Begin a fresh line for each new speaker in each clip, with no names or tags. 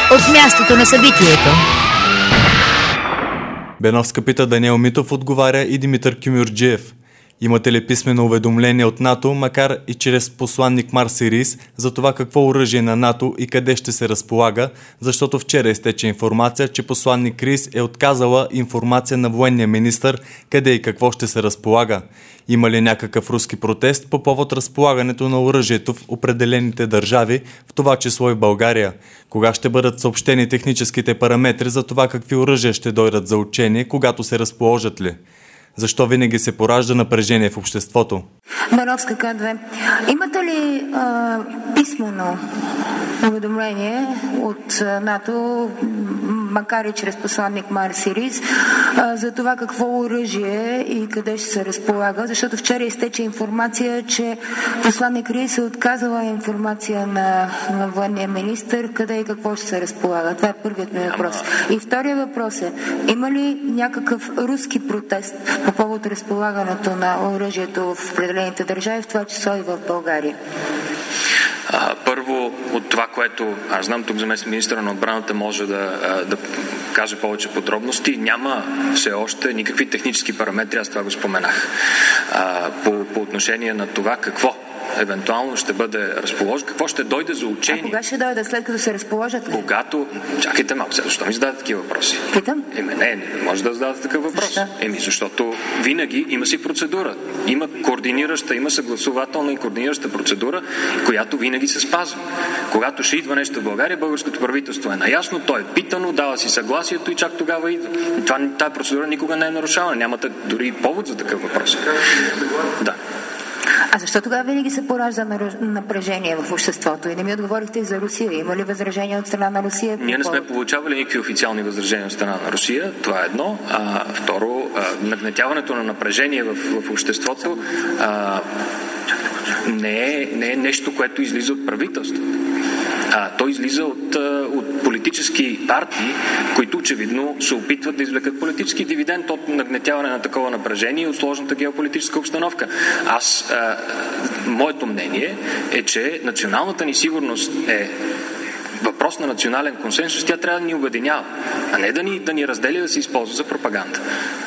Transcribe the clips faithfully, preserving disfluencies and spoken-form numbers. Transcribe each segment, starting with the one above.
от мястото на събитието.
Беновска пита, Даниел Митов отговаря и Димитър Кюмюрджиев. Имате ли писмено уведомление от НАТО, макар и чрез посланник Марси Рис, за това какво оръжие на НАТО и къде ще се разполага, защото вчера изтече информация, че посланник Рис е отказала информация на военния министър къде и какво ще се разполага. Има ли някакъв руски протест по повод разполагането на оръжието в определените държави, в това число и България? Кога ще бъдат съобщени техническите параметри за това какви оръжия ще дойдат за учение, когато се разположат ли? Защо винаги се поражда напрежение в обществото?
Беновска К две. Имате ли а, писмено уведомление от НАТО, макар и чрез посланник Марси Рис, а, за това какво оръжие и къде ще се разполага? Защото вчера изтече информация, че посланник Рис е отказала информация на, на военния министър къде и какво ще се разполага. Това е първият ми въпрос. И втория въпрос е, има ли някакъв руски протест по повод разполагането на оръжието в определените държави, в това число и в България?
А, първо, от това, което аз знам, тук заместник министъра на отбраната може да, да каже повече подробности. Няма все още никакви технически параметри, аз това го споменах. А, по, по отношение на това какво евентуално ще бъде разположено, какво ще дойде за учение.
А кога ще дойде, след като се разположат ли?
Когато... Чакайте малко, защо ми зададете такива въпроси?
Питам?
Еми не, не може да зададете такъв въпрос.
Защо?
Еми защото винаги има си процедура. Има координираща, има съгласувателна и координираща процедура, която винаги се спазва. Когато ще идва нещо в България, българското правителство е наясно, то е питано, дава си съгласието и чак тогава идва. Това, тази процедура никога не е нарушавана. Нямате дори повод за такъв въпрос. Да.
А защо тогава винаги се поражда напрежение в обществото? И не ми отговорихте и за Русия. Има ли възражения от страна на Русия?
Ние не сме получавали никакви официални възражения от страна на Русия. Това е едно. А, второ, а, нагнетяването на напрежение в, в обществото а, не, е, не е нещо, което излиза от правителството. А, той излиза от, от политически партии, които очевидно се опитват да извлекат политически дивиденд от нагнетяване на такова напрежение и от сложната геополитическа обстановка. Аз, а, моето мнение е, че националната ни сигурност е въпрос на национален консенсус, тя трябва да ни обединява, а не да ни, да ни разделя, да се използва за пропаганда.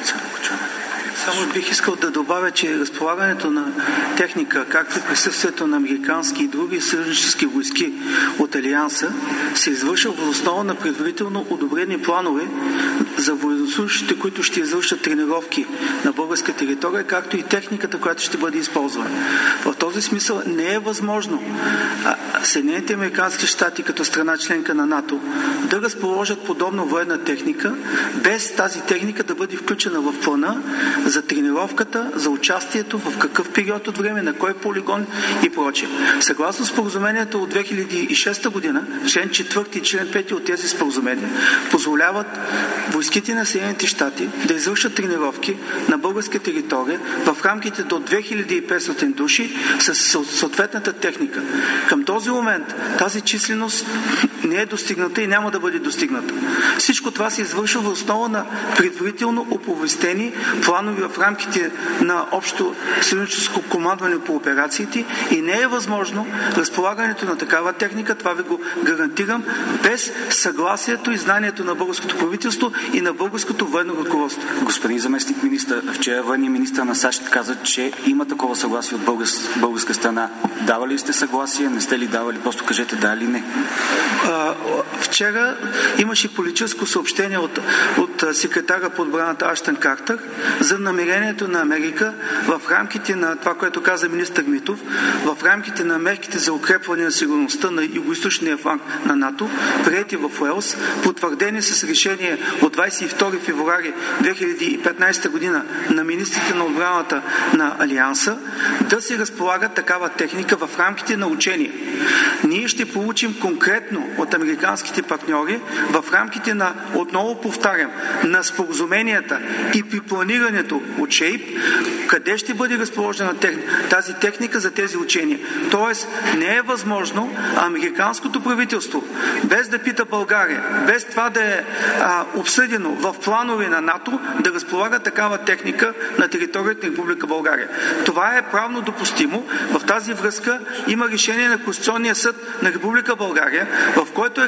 Само бих искал да добавя, че разполагането на техника, както и присъствието на американски и други съюзнически войски от Алианса, се извършва в основа на предварително одобрени планове за военнослужащите, които ще извършат тренировки на българска територия, както и техниката, която ще бъде използвана. В този смисъл не е възможно Съединените американски щати като страна членка на НАТО да разположат подобна военна техника, без тази техника да бъде включена в плана за тренировката, за участието, в какъв период от време, на кой полигон и прочее. Съгласно споразумението от две хиляди и шеста година, член четвърти и член пети от тези споразумения позволяват войските на Съединените щати да извършат тренировки на българска територия в рамките до две хиляди и петстотин души с съответната техника. Към този момент тази численост не е достигната и няма да бъде достигната. Всичко това се извършва в основа на предварително оповестени планови в рамките на общо съюзническо командване по операциите и не е възможно разполагането на такава техника, това ви го гарантирам, без съгласието и знанието на българското правителство и на българското военно ръководство.
Господин заместник министър, вчера военният министър на САЩ каза, че има такова съгласие от българс, българска страна. Давали ли сте съгласие? Не сте ли давали? Просто кажете да или не.
А, вчера имаше политическо съобщение от, от секретаря по отбраната Аштън Картер за намерението на Америка в рамките на това, което каза министър Митов, в рамките на мерките за укрепване на сигурността на югоизточния фланг на НАТО, приети в Уелс, потвърдени с решение от двадесет и втори февруари две хиляди и петнадесета година на министрите на отбраната на Алианса, да се разполага такава техника в рамките на учение. Ние ще получим конкретно от американските партньори в рамките на, отново повтарям, на споразуменията и при планирането от ШЕИП, къде ще бъде разположена тази техника за тези учения. Тоест, не е възможно американското правителство, без да пита България, без това да е а, обсъдено в планове на НАТО, да разполага такава техника на територията на Република България. Това е правно допустимо. В тази връзка има решение на Конституционния съд на Република България, в който е казано,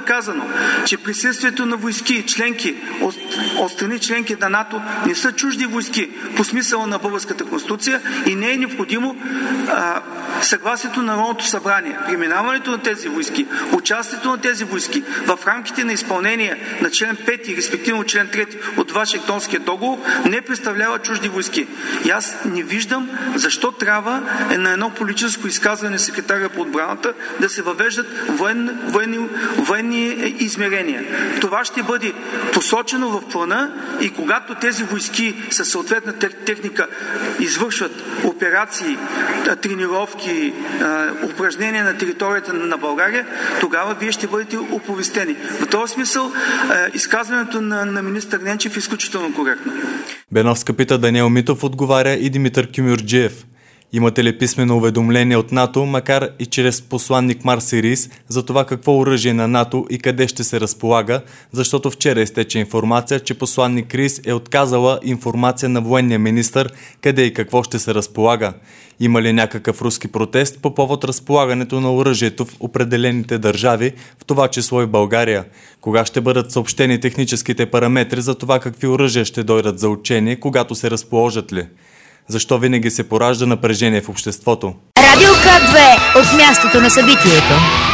че присъствието на войски, членки от, от страни членки на НАТО не са чужди войски по смисъла на българската конституция и не е необходимо а, съгласието на Народното събрание. Преминаването на тези войски, участието на тези войски в рамките на изпълнение на член пети, респективно член трети от Вашингтонския договор, не представлява чужди войски. И аз не виждам защо трябва е на едно политическо изказване секретаря по отбраната да се въвеждат военни, военни, военни измерения. Това ще бъде посочено в плана и когато тези войски със съответна техника извършват операции, тренировки, упражнения на територията на България, тогава вие ще бъдете оповестени. В този смисъл изказването на, на министър Ненчев е изключително коректно.
Беновска пита, Даниел Митов отговаря и Димитър Кюмюрджиев. Имате ли писмено уведомление от НАТО, макар и чрез посланник Марси Рис, за това какво оръжие на НАТО и къде ще се разполага, защото вчера изтече информация, че посланник Рис е отказала информация на военния министър къде и какво ще се разполага. Има ли някакъв руски протест по повод разполагането на оръжието в определените държави, в това число и България? Кога ще бъдат съобщени техническите параметри за това какви оръжия ще дойдат за учение, когато се разположат ли? Защо винаги се поражда напрежение в обществото?
Радио К две от мястото на събитието.